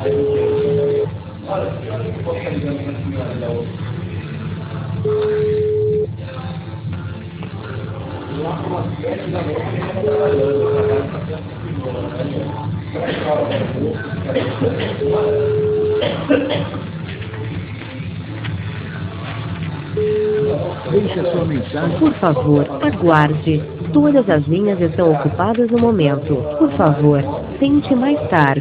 Deixe a sua mensagem. Por favor, aguarde. Todas as linhas estão ocupadas no momento. Por favor, tente mais tarde.